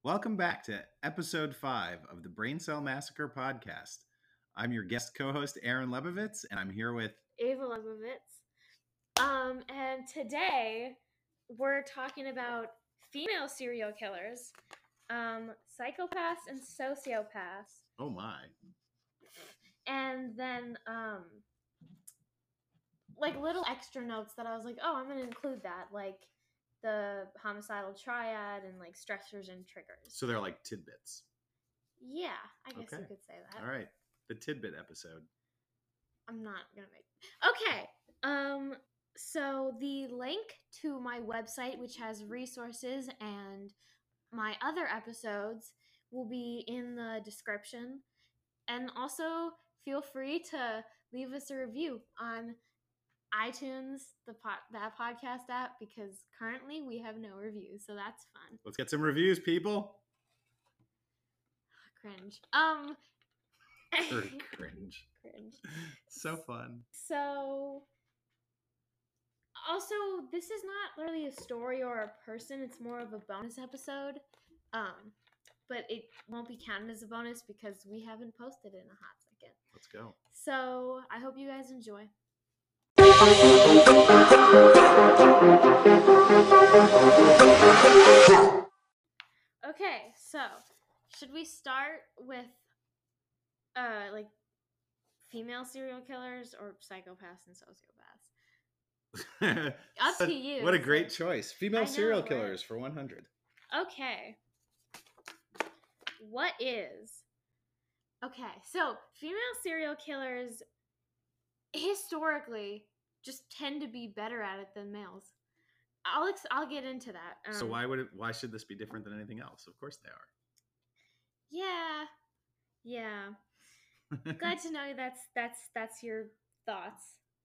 Welcome back to episode 5 of the Brain Cell Massacre podcast. I'm your guest co-host, Aaron Lebovitz, and I'm here with Ava Lebovitz. And today we're talking about female serial killers, psychopaths and sociopaths. Oh my. And then like little extra notes that I was like, oh, I'm gonna include that, like the homicidal triad and like stressors and triggers. So they're like tidbits. Yeah, I guess Okay. you could say that. All right. The tidbit episode. I'm not gonna make okay. So the link to my website, which has resources and my other episodes, will be in the description. And also feel free to leave us a review on iTunes, that podcast app, because currently we have no reviews, so that's fun. Let's get some reviews, people. Cringe. Cringe. Cringe. So fun. So, also, this is not really a story or a person. It's more of a bonus episode. But it won't be counted as a bonus because we haven't posted in a hot second. Let's go. So, I hope you guys enjoy. Okay, so should we start with like female serial killers or psychopaths and sociopaths? Up to you. What a great choice. Female serial right? killers for 100. Okay. What is? Okay, so female serial killers historically just tend to be better at it than males. I'll get into that. So why should this be different than anything else? Of course they are. Yeah. Glad to know that's your thoughts.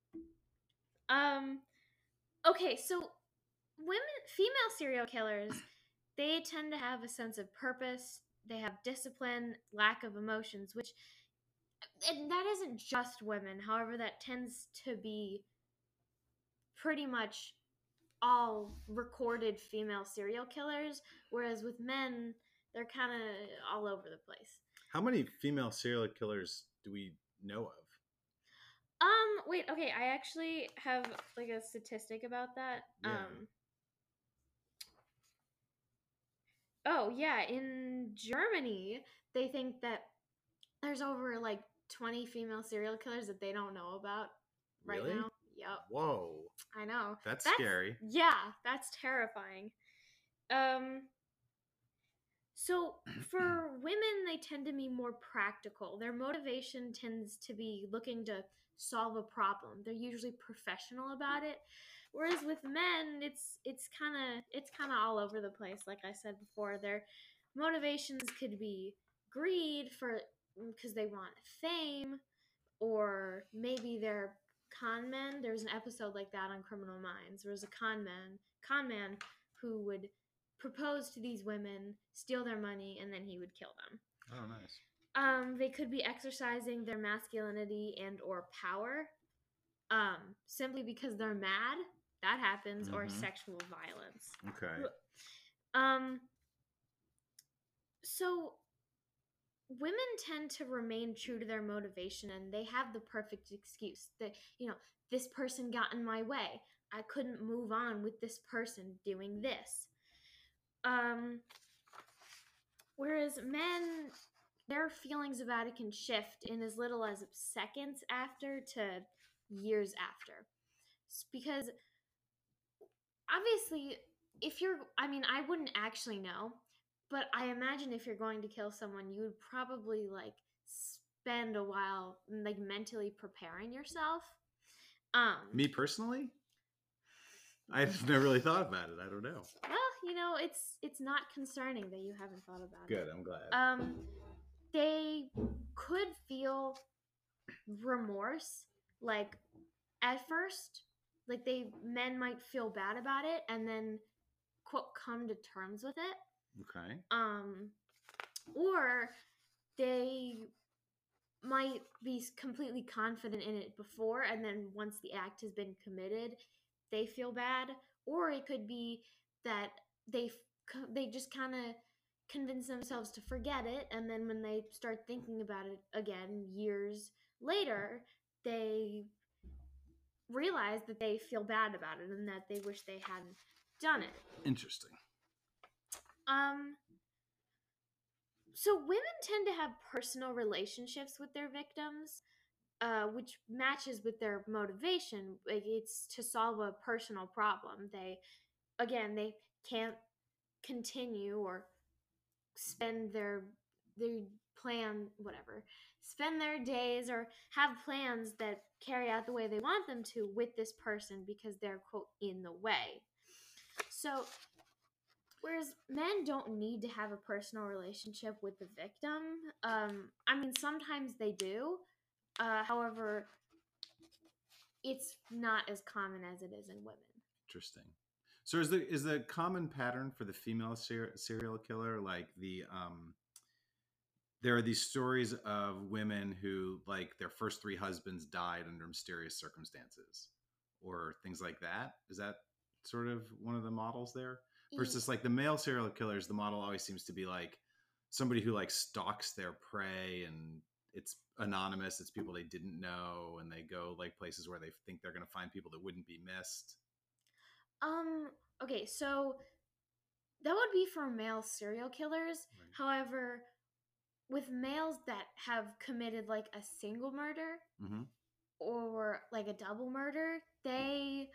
Okay, so female serial killers, they tend to have a sense of purpose. They have discipline, lack of emotions, and that isn't just women. However, that tends to be pretty much all recorded female serial killers, whereas with men, they're kind of all over the place. How many female serial killers do we know of? Wait, okay, I actually have like a statistic about that. Yeah. In Germany, they think that there's over like 20 female serial killers that they don't know about right now. Yep. Whoa. I know. That's scary. Yeah, that's terrifying. So for women, they tend to be more practical. Their motivation tends to be looking to solve a problem. They're usually professional about it. Whereas with men, it's kind of all over the place. Like I said before, their motivations could be greed because they want fame, or maybe they're con men. There's an episode like that on Criminal Minds. There was a con man who would propose to these women, steal their money, and then he would kill them. Oh, nice. They could be exercising their masculinity and or power, simply because they're mad. That happens, or sexual violence. Okay. So women tend to remain true to their motivation, and they have the perfect excuse that, this person got in my way. I couldn't move on with this person doing this. Whereas men, their feelings about it can shift in as little as seconds after to years after. Because obviously, I wouldn't actually know, but I imagine if you're going to kill someone, you would probably like spend a while like mentally preparing yourself. Me personally? I've never really thought about it. I don't know. Well, it's not concerning that you haven't thought about it. Good, I'm glad. They could feel remorse, like at first, like men might feel bad about it and then quote come to terms with it. Okay. Or they might be completely confident in it before, and then once the act has been committed, they feel bad. Or it could be that they just kind of convince themselves to forget it, and then when they start thinking about it again years later, they realize that they feel bad about it and that they wish they hadn't done it. Interesting. So women tend to have personal relationships with their victims, which matches with their motivation. Like, it's to solve a personal problem. They can't continue or spend their plan whatever spend their days or have plans that carry out the way they want them to with this person because they're, quote, in the way. So whereas men don't need to have a personal relationship with the victim. I mean, sometimes they do. However, it's not as common as it is in women. Interesting. So is the common pattern for the female serial killer like there are these stories of women who, like, their first 3 husbands died under mysterious circumstances or things like that? Is that sort of one of the models there? Versus like the male serial killers, the model always seems to be like somebody who like stalks their prey, and it's anonymous. It's people they didn't know, and they go like places where they think they're going to find people that wouldn't be missed. Okay, so that would be for male serial killers. Right. However, with males that have committed like a single murder Mm-hmm. or like a double murder, they're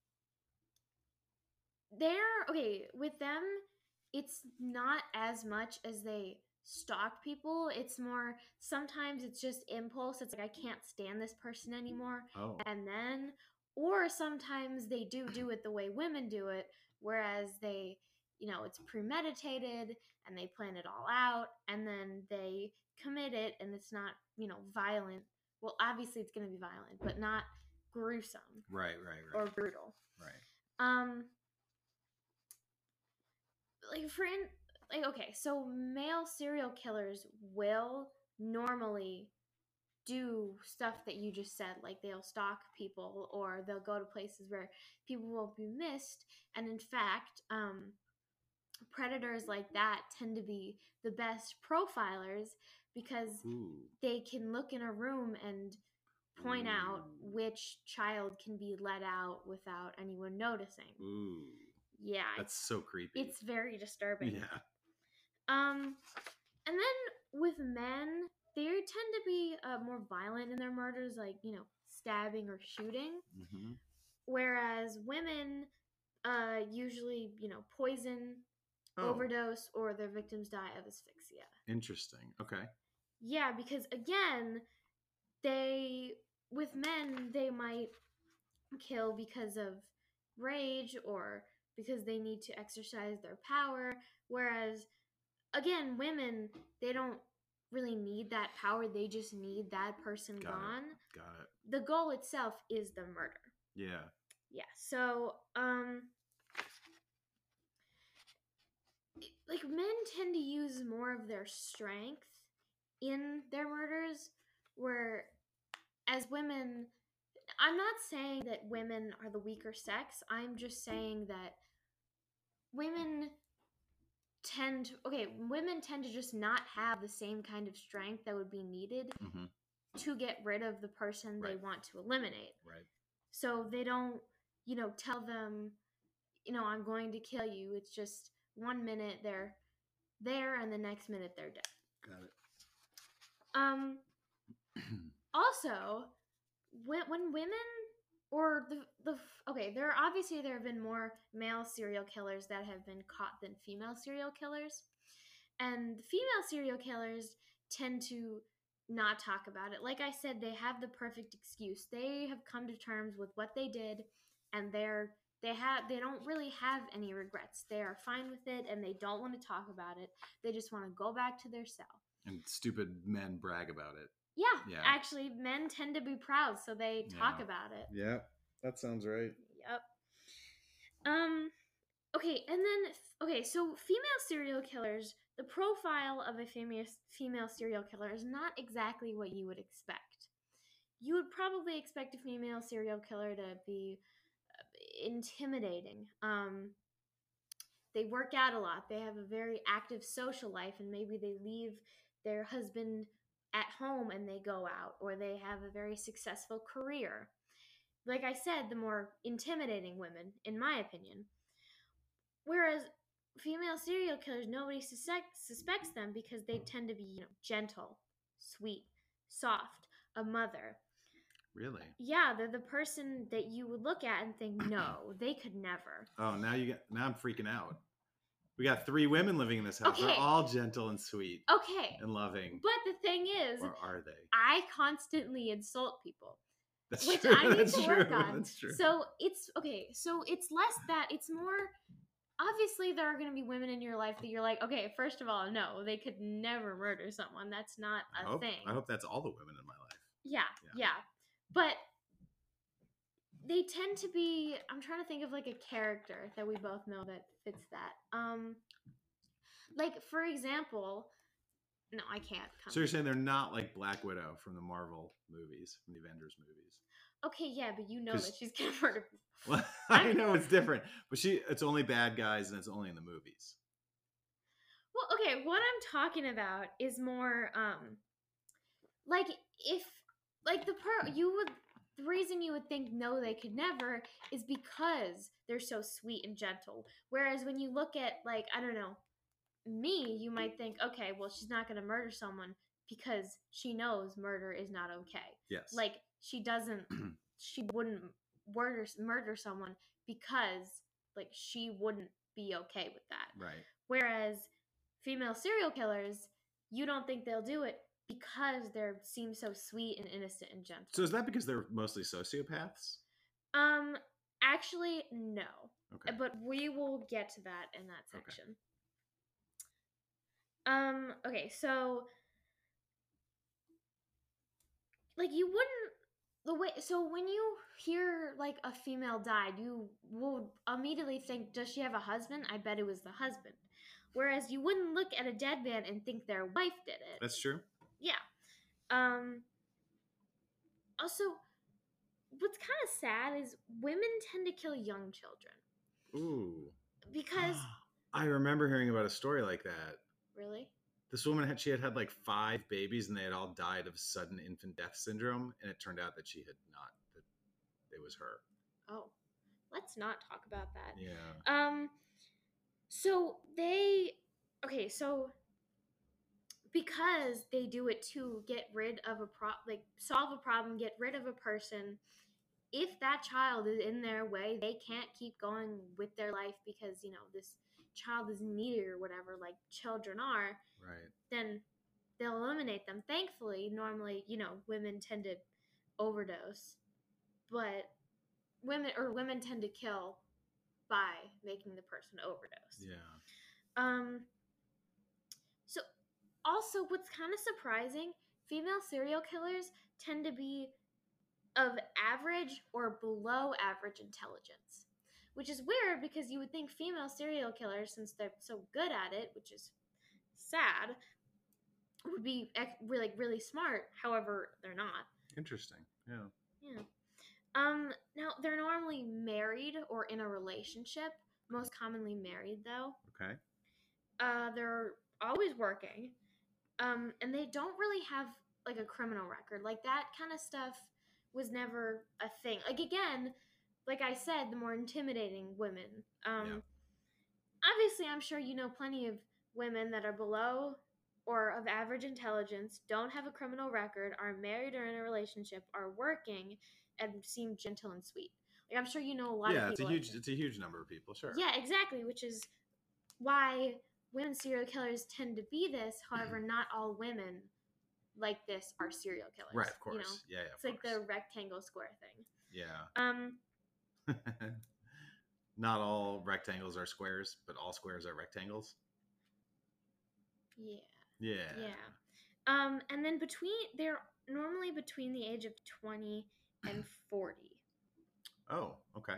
okay with them. It's not as much as they stalk people. It's more, sometimes it's just impulse. It's like, I can't stand this person anymore. Oh. And then, or sometimes they do it the way women do it, whereas they, it's premeditated and they plan it all out, and then they commit it, and it's not, violent. Well, obviously it's going to be violent, but not gruesome. Right. Or brutal. Right. Okay, so male serial killers will normally do stuff that you just said, like they'll stalk people or they'll go to places where people won't be missed, and in fact, predators like that tend to be the best profilers because they can look in a room and point out which child can be let out without anyone noticing. Ooh. Yeah. That's so creepy. It's very disturbing. Yeah. And then with men, they tend to be more violent in their murders, like, stabbing or shooting. Mm-hmm. Whereas women usually, poison, overdose, or their victims die of asphyxia. Interesting. Okay. Yeah, because again, with men, they might kill because of rage or because they need to exercise their power, whereas again, women, they don't really need that power. They just need that person gone. Got it. The goal itself is the murder. Yeah. Yeah. So, like, men tend to use more of their strength in their murders, where as women, I'm not saying that women are the weaker sex. I'm just saying that women tend to just not have the same kind of strength that would be needed to get rid of the person they want to eliminate. Right. So they don't, tell them, I'm going to kill you. It's just 1 minute they're there and the next minute they're dead. Got it. Also, when women or there have been more male serial killers that have been caught than female serial killers. And the female serial killers tend to not talk about it. Like I said, they have the perfect excuse. They have come to terms with what they did, and they don't really have any regrets. They are fine with it, and they don't want to talk about it. They just want to go back to their cell. And stupid men brag about it. Yeah. Actually, men tend to be proud, so they talk about it. Yeah, that sounds right. Yep. So female serial killers, the profile of a female serial killer is not exactly what you would expect. You would probably expect a female serial killer to be intimidating, they work out a lot. They have a very active social life, and maybe they leave their husband at home and they go out, or they have a very successful career. Like I said, the more intimidating women, in my opinion. Whereas female serial killers, nobody suspects them because they tend to be, gentle, sweet, soft, a mother. Really? Yeah, they're the person that you would look at and think, no, they could never. Oh, now I'm freaking out. We got 3 women living in this house. Okay. They're all gentle and sweet. Okay. And loving. But the thing is, or are they? I constantly insult people. That's which true. I need That's to true. work on. That's true. So it's okay. So it's less that, it's more, obviously there are going to be women in your life that you're like, okay, first of all, no, they could never murder someone. That's not a thing. I hope that's all the women in my life. Yeah. But they tend to be, I'm trying to think of like a character that we both know that fits that. Like, for example, no, I can't. So you're saying they're not like Black Widow from the Marvel movies, from the Avengers movies? Okay, yeah, but you know that she's gonna murder people. Well, I know it's different, but it's only bad guys and it's only in the movies. Well, okay, what I'm talking about is more, like, if, like, the reason you would think no, they could never is because they're so sweet and gentle. Whereas when you look at, like, I don't know, me, you might think, okay, well, she's not going to murder someone because she knows murder is not okay. Yes. Like, she wouldn't murder someone because, like, she wouldn't be okay with that. Right. Whereas female serial killers, you don't think they'll do it because they seem so sweet and innocent and gentle. So is that because they're mostly sociopaths? Actually, no. Okay. But we will get to that in that section. Okay, so, like, you wouldn't, so when you hear, like, a female died, you will immediately think, does she have a husband? I bet it was the husband. Whereas you wouldn't look at a dead man and think their wife did it. That's true. Yeah. Also, what's kind of sad is women tend to kill young children. Ooh. Because I remember hearing about a story like that. Really? This woman had like 5 babies and they had all died of sudden infant death syndrome, and it turned out that she had not, that it was her. Oh. Let's not talk about that. Yeah. So because they do it to get rid of solve a problem, get rid of a person, if that child is in their way, they can't keep going with their life because, this child is needy or whatever, like children are. Right. Then they'll eliminate them. Thankfully, normally, women tend to overdose, but women tend to kill by making the person overdose. Yeah. So also, what's kind of surprising, female serial killers tend to be of average or below average intelligence, which is weird because you would think female serial killers, since they're so good at it, which is sad, would be really, really smart. However, they're not. Interesting. Yeah. Yeah. Now, they're normally married or in a relationship, most commonly married, though. Okay. They're always working, and they don't really have, like, a criminal record. Like, that kind of stuff was never a thing. Like, again, like I said, the more intimidating women. Obviously, I'm sure you know plenty of women that are below or of average intelligence, don't have a criminal record, are married or in a relationship, are working, and seem gentle and sweet. Like, I'm sure you know a lot of people. Yeah, it's a huge number of people, sure. Yeah, exactly, which is why women serial killers tend to be this. However, not all women like this are serial killers. Right, of course. Yeah, it's like the rectangle square thing. Yeah. Not all rectangles are squares, but all squares are rectangles. Yeah. Yeah. Yeah. And then they're normally between the age of 20 and 40. Oh, okay.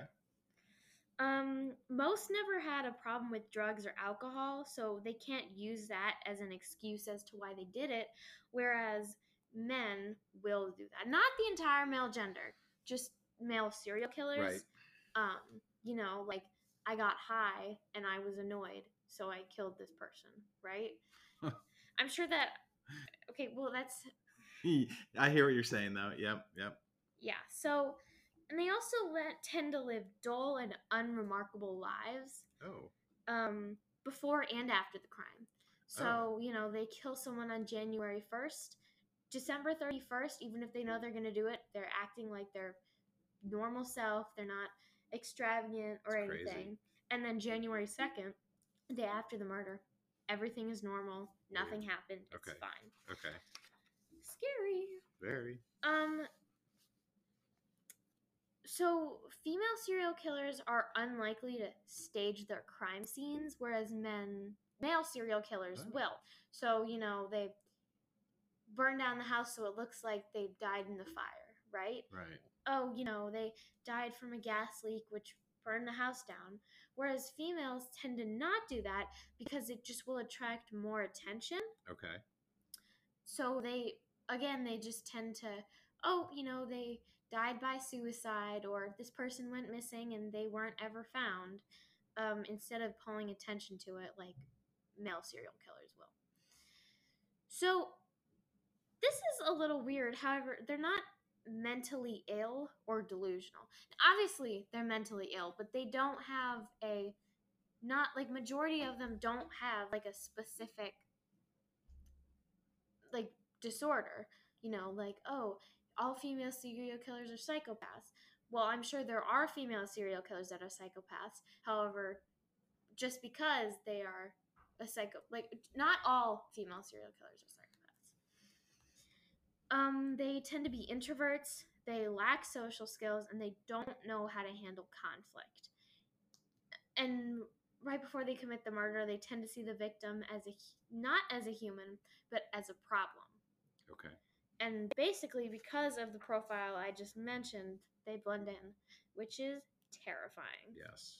Most never had a problem with drugs or alcohol, so they can't use that as an excuse as to why they did it, whereas men will do that. Not the entire male gender, just male serial killers. Right. Like I got high and I was annoyed, so I killed this person, right? I'm sure that, okay, well, that's, I hear what you're saying, though. Yep, yep. yeah. So, and they also tend to live dull and unremarkable lives Oh, before and after the crime. oh, So, they kill someone on January 1st. December 31st, even if they know they're going to do it, they're acting like their normal self. They're not extravagant or it's crazy. anything. And then January 2nd, the day after the murder, everything is normal. Nothing Weird. happened. It's Okay. fine. Okay. Scary. Very. So female serial killers are unlikely to stage their crime scenes, whereas male serial killers Oh. will. So, they burn down the house so it looks like they died in the fire, right? Right. Oh, they died from a gas leak, which burned the house down. Whereas females tend to not do that because it just will attract more attention. Okay. So they just tend to, they died by suicide or this person went missing and they weren't ever found, instead of pulling attention to it like male serial killers will. So this is a little weird. However, they're not mentally ill or delusional. Obviously, they're mentally ill, but they don't have not like majority of them don't have like a specific like disorder, like, oh, all female serial killers are psychopaths. Well, I'm sure there are female serial killers that are psychopaths. However, just because they are like not all female serial killers are psychopaths. They tend to be introverts, they lack social skills, and they don't know how to handle conflict. And right before they commit the murder, they tend to see the victim not as a human, but as a problem. Okay. And basically, because of the profile I just mentioned, they blend in, which is terrifying. Yes.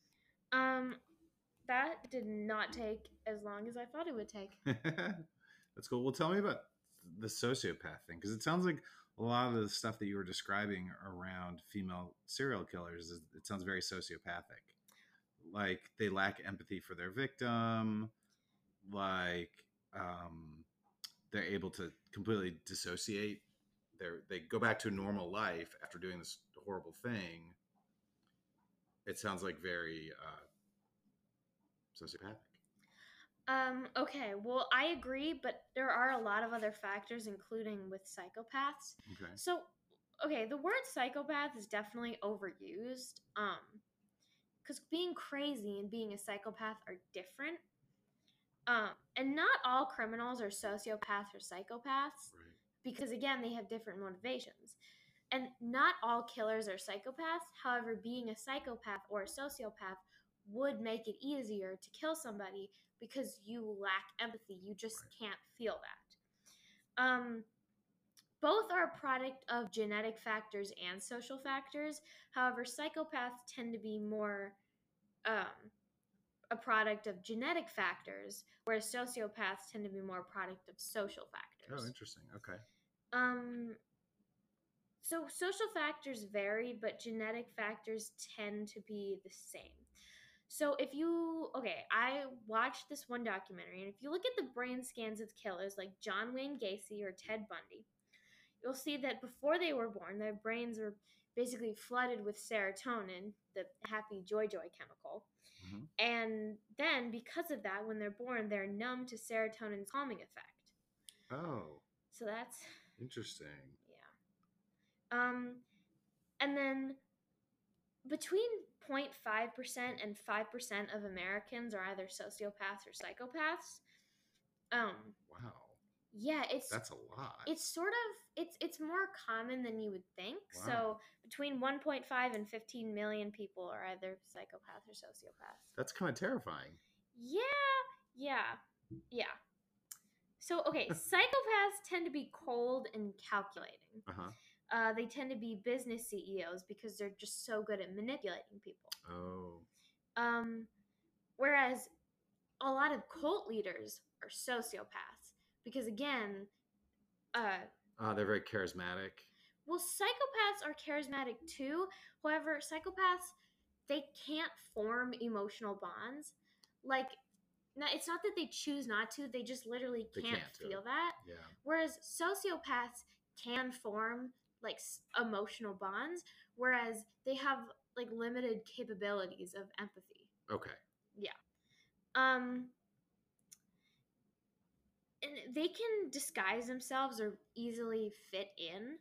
That did not take as long as I thought it would take. That's cool. Well, tell me about the sociopath thing, because it sounds like a lot of the stuff that you were describing around female serial killers it sounds very sociopathic. Like they lack empathy for their victim. Like they're able to completely dissociate. They go back to normal life after doing this horrible thing. It sounds like very sociopathic. Okay, well, I agree, but there are a lot of other factors, including with psychopaths. Okay. So, okay, the word psychopath is definitely overused. Because being crazy and being a psychopath are different. And not all criminals are sociopaths or psychopaths. Right. Because again, they have different motivations. And not all killers are psychopaths. However, being a psychopath or a sociopath would make it easier to kill somebody because you lack empathy. You just can't feel that. Both are a product of genetic factors and social factors. However, psychopaths tend to be more a product of genetic factors, whereas sociopaths tend to be more a product of social factors. Oh, interesting. Okay. So social factors vary, but genetic factors tend to be the same. So I watched this one documentary, and if you look at the brain scans of killers like John Wayne Gacy or Ted Bundy, you'll see that before they were born, their brains were basically flooded with serotonin, the happy joy chemical. Mm-hmm. And then because of that, when they're born, they're numb to serotonin's calming effect. Oh. So that's interesting. Yeah. And then between 0.5% and 5% of Americans are either sociopaths or psychopaths. Wow. Yeah, that's a lot. It's sort of it's more common than you would think. Wow. So between 1.5 and 15 million people are either psychopaths or sociopaths. That's kind of terrifying. Yeah. So psychopaths tend to be cold and calculating. They tend to be business CEOs because they're just so good at manipulating people. Oh. Whereas a lot of cult leaders are sociopaths because, again, they're very charismatic. Well, psychopaths are charismatic too. However, psychopaths, they can't form emotional bonds. Like, it's not that they choose not to, they just literally can't feel that. Yeah. Whereas sociopaths can form like emotional bonds, whereas they have like limited capabilities of empathy. Okay. Yeah. And they can disguise themselves or easily fit in.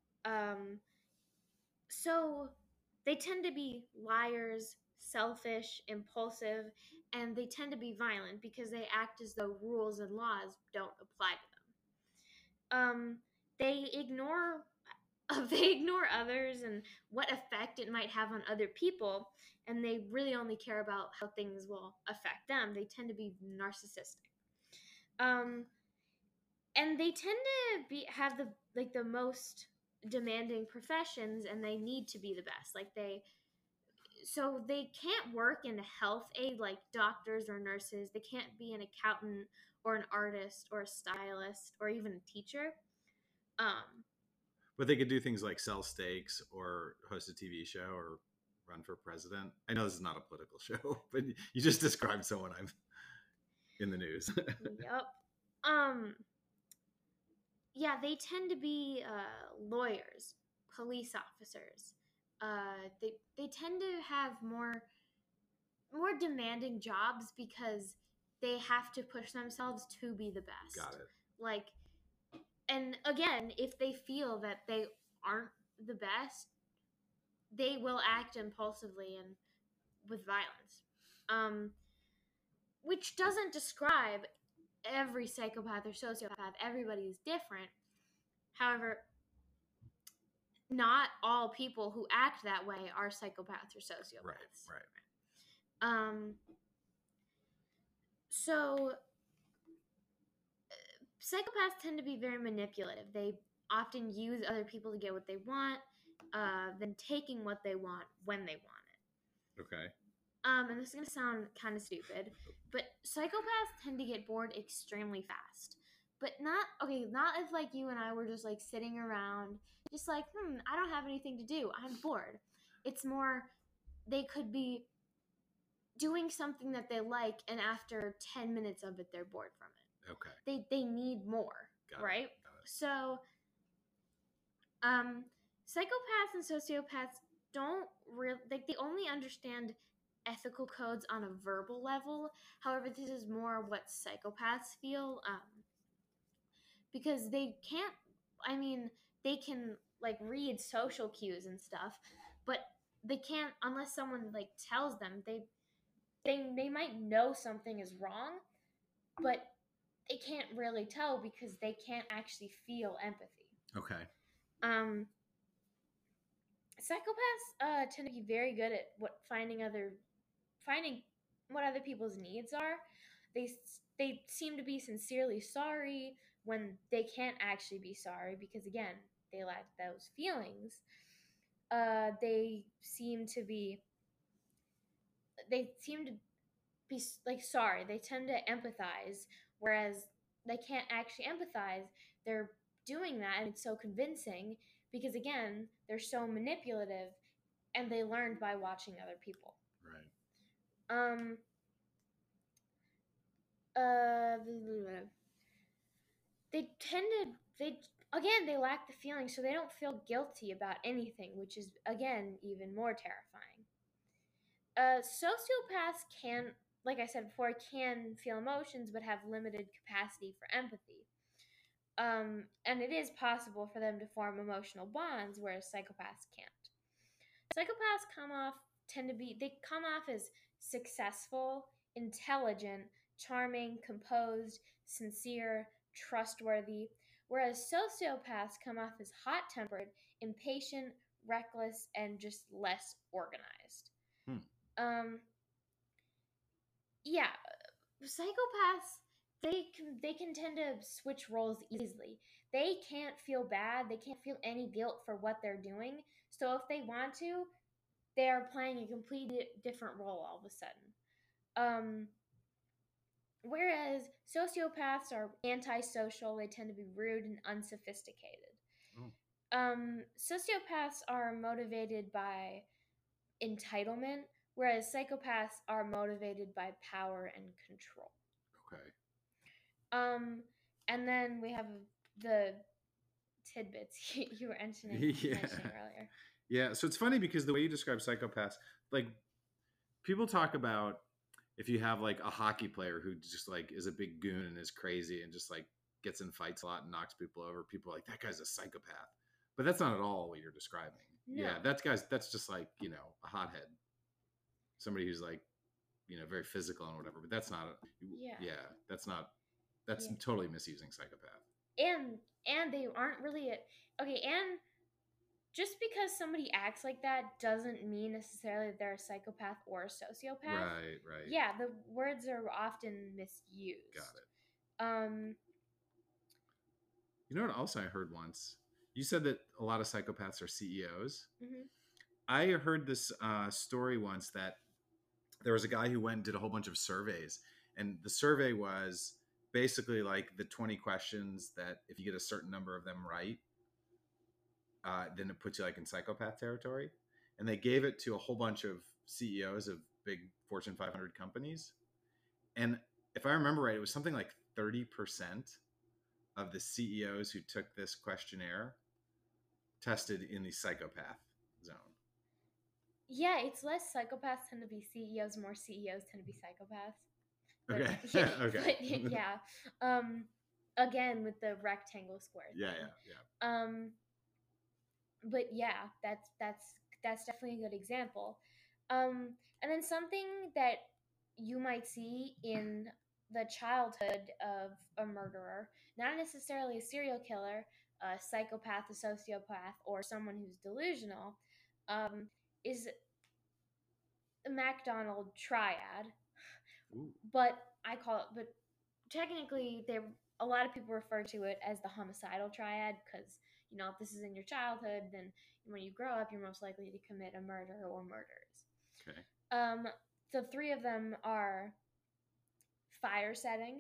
So they tend to be liars, selfish, impulsive, and they tend to be violent because they act as though rules and laws don't apply to them. They ignore others and what effect it might have on other people, and they really only care about how things will affect them. They tend to be narcissistic. And they tend to have the most demanding professions, and they need to be the best. So they can't work in health aid like doctors or nurses. They can't be an accountant or an artist or a stylist or even a teacher. But they could do things like sell steaks or host a TV show or run for president. I know this is not a political show, but you just described someone I'm in the news. Yep. Yeah, they tend to be lawyers, police officers. They tend to have more demanding jobs because they have to push themselves to be the best. Got it. Like, and again, if they feel that they aren't the best, they will act impulsively and with violence. Which doesn't describe every psychopath or sociopath. Everybody is different. However, not all people who act that way are psychopaths or sociopaths. Right. So psychopaths tend to be very manipulative. They often use other people to get what they want, then taking what they want when they want it. Okay. And this is going to sound kind of stupid, but psychopaths tend to get bored extremely fast. But not if like you and I were just like sitting around, just like, I don't have anything to do. I'm bored. It's more, they could be doing something that they like, and after 10 minutes of it, they're bored from it. Okay. They need more, right? Got it. So, psychopaths and sociopaths don't really, like, they only understand ethical codes on a verbal level. However, this is more what psychopaths feel, because they can't, they can like read social cues and stuff, but they can't unless someone like tells them. They might know something is wrong, but they can't really tell because they can't actually feel empathy. Okay. Psychopaths tend to be very good at finding what other people's needs are. They seem to be sincerely sorry when they can't actually be sorry because, again, they lack those feelings. They seem to be like sorry. They tend to empathize, whereas they can't actually empathize. They're doing that, and it's so convincing because, again, they're so manipulative, and they learned by watching other people. Right. They lack the feeling, so they don't feel guilty about anything, which is, again, even more terrifying. Sociopaths can, like I said before, can feel emotions but have limited capacity for empathy. And it is possible for them to form emotional bonds, whereas psychopaths can't. Psychopaths come off as successful, intelligent, charming, composed, sincere, trustworthy, whereas sociopaths come off as hot-tempered, impatient, reckless, and just less organized. Yeah, psychopaths, they can tend to switch roles easily. They can't feel bad. They can't feel any guilt for what they're doing. So if they want to, they are playing a completely different role all of a sudden. Whereas sociopaths are antisocial. They tend to be rude and unsophisticated. Oh. Sociopaths are motivated by entitlement, whereas psychopaths are motivated by power and control. Okay. And then we have the tidbits you were mentioning earlier. Yeah, so it's funny because the way you describe psychopaths, like people talk about if you have like a hockey player who just like is a big goon and is crazy and just like gets in fights a lot and knocks people over, people are like, that guy's a psychopath. But that's not at all what you're describing. No. Yeah, that's just like, you know, a hothead. Somebody who's like, you know, very physical and whatever, but that's not that's totally misusing psychopath. And they aren't really okay, and just because somebody acts like that doesn't mean necessarily that they're a psychopath or a sociopath. Right. Yeah, the words are often misused. Got it. You know what else I heard once? You said that a lot of psychopaths are CEOs. Mm-hmm. I heard this story once that there was a guy who went and did a whole bunch of surveys, and the survey was basically like the 20 questions that if you get a certain number of them right, then it puts you like in psychopath territory. And they gave it to a whole bunch of CEOs of big Fortune 500 companies. And if I remember right, it was something like 30% of the CEOs who took this questionnaire tested in the psychopath zone. Yeah, it's less psychopaths tend to be CEOs, more CEOs tend to be psychopaths. But, okay. Yeah, okay. But, yeah. Again, with the rectangle square thing. Yeah. But yeah, that's definitely a good example. And then something that you might see in the childhood of a murderer, not necessarily a serial killer, a psychopath, a sociopath, or someone who's delusional, is the McDonald triad. Ooh. But technically, a lot of people refer to it as the homicidal triad because, you know, if this is in your childhood, then when you grow up, you're most likely to commit a murder or murders. Okay. The three of them are fire setting,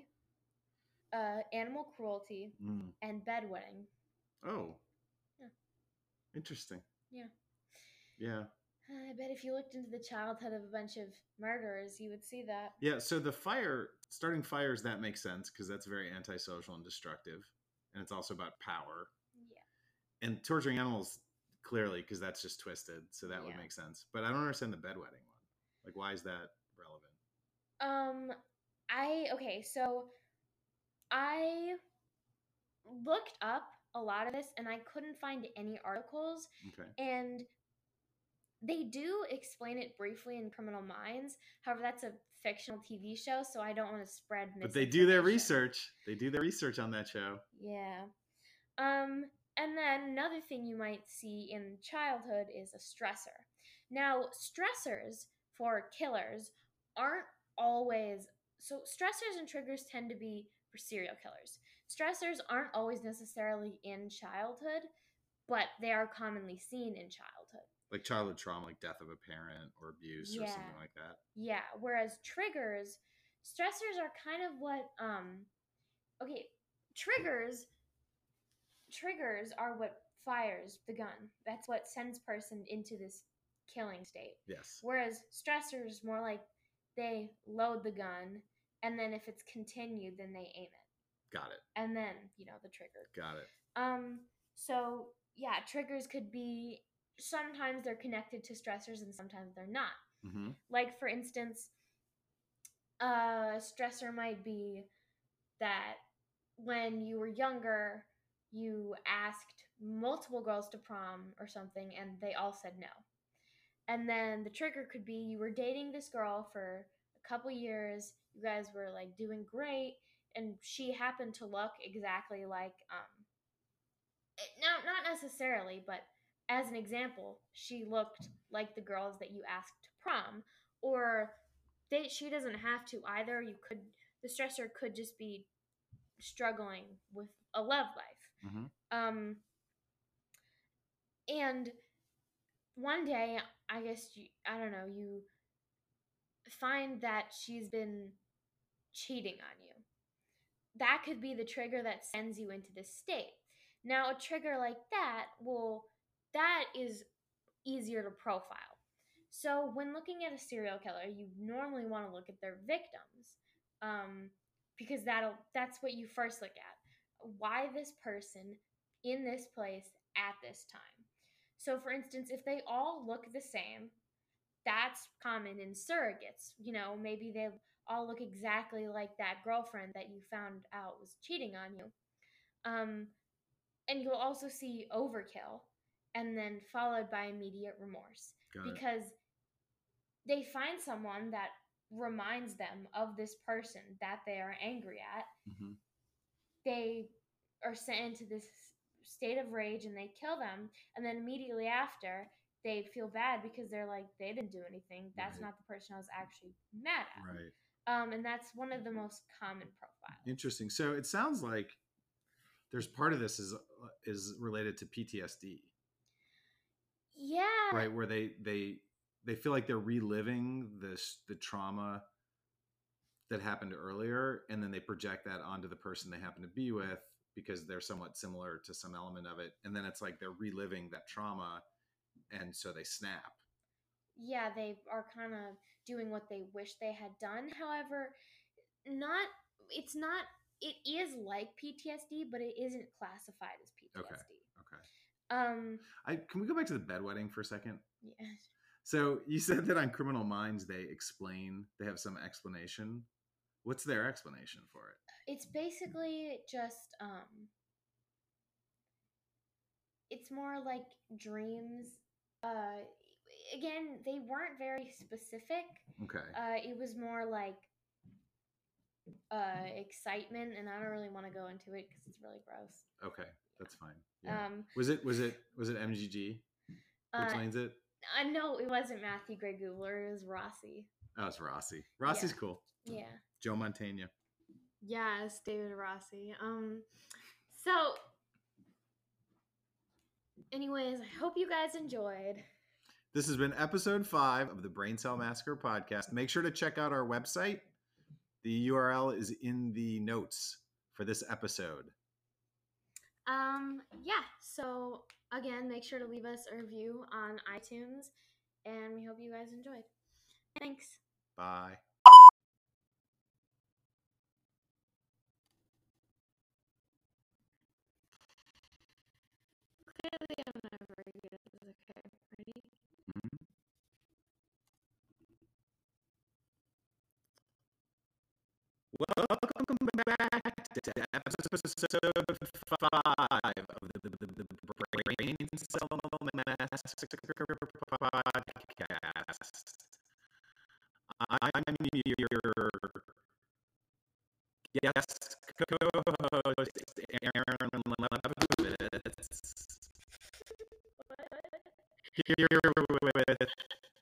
animal cruelty, and bedwetting. Oh. Yeah. Interesting. Yeah. Yeah. I bet if you looked into the childhood of a bunch of murderers, you would see that. Yeah, so starting fires, that makes sense because that's very antisocial and destructive. And it's also about power. Yeah. And torturing animals, clearly, because that's just twisted. So that would make sense. But I don't understand the bedwetting one. Like, why is that relevant? So I looked up a lot of this and I couldn't find any articles. Okay. And they do explain it briefly in Criminal Minds. However, that's a fictional TV show, so I don't want to spread misinformation. But they do their research. They do their research on that show. Yeah. And then another thing you might see in childhood is a stressor. Now, stressors for killers aren't always... So stressors and triggers tend to be for serial killers. Stressors aren't always necessarily in childhood, but they are commonly seen in childhood. Like childhood trauma, like death of a parent or abuse or something like that. Yeah, whereas stressors are kind of what... Triggers are what fires the gun. That's what sends person into this killing state. Yes. Whereas stressors more like they load the gun, and then if it's continued, then they aim it. Got it. And then, the trigger. Got it. So yeah, triggers could be, sometimes they're connected to stressors and sometimes they're not. Mm-hmm. Like, for instance, a stressor might be that when you were younger, you asked multiple girls to prom or something and they all said no. And then the trigger could be you were dating this girl for a couple years, you guys were like doing great, and she happened to look exactly like not necessarily, but as an example, she looked like the girls that you asked to prom. Or she doesn't have to either. The stressor could just be struggling with a love life. Mm-hmm. And one day, I guess, you find that she's been cheating on you. That could be the trigger that sends you into this state. Now, a trigger like that is easier to profile. So when looking at a serial killer, you normally want to look at their victims, because that's what you first look at. Why this person in this place at this time? So, for instance, if they all look the same, that's common in surrogates. Maybe they all look exactly like that girlfriend that you found out was cheating on you. And you'll also see overkill and then followed by immediate remorse. Because they find someone that reminds them of this person that they are angry at. Mm-hmm. They are sent into this state of rage and they kill them. And then immediately after, they feel bad because they're like, they didn't do anything. That's not the person I was actually mad at. Right. And that's one of the most common profiles. Interesting. So it sounds like there's part of this is related to PTSD. Yeah. Right, where they feel like they're reliving the trauma that happened earlier, and then they project that onto the person they happen to be with because they're somewhat similar to some element of it, and then it's like they're reliving that trauma, and so they snap. Yeah, they are kind of doing what they wish they had done. However, it is like PTSD, but it isn't classified as PTSD. Okay. Can we go back to the bedwetting for a second? Yeah. So you said that on Criminal Minds they have some explanation. What's their explanation for it? It's basically just it's more like dreams. Again, they weren't very specific. Okay. It was more like excitement, and I don't really want to go into it because it's really gross. Okay, that's fine. Yeah. Was it MGG? Who explains it? No, it wasn't Matthew Gray Gubler. It was Rossi. Oh, it's Rossi. Rossi's cool. Yeah. Joe Mantegna. Yes, David Rossi. So, anyways, I hope you guys enjoyed. This has been episode 5 of the Brain Cell Massacre podcast. Make sure to check out our website. The URL is in the notes for this episode. Yeah. So again, make sure to leave us a review on iTunes, and we hope you guys enjoyed. Thanks. Bye. Clearly, I'm not very good at this. Okay, ready? Mm-hmm. Welcome back to episode 5 of the Brain Cell Massacre podcast. I'm your guest co-host, Aaron Levitz. Here with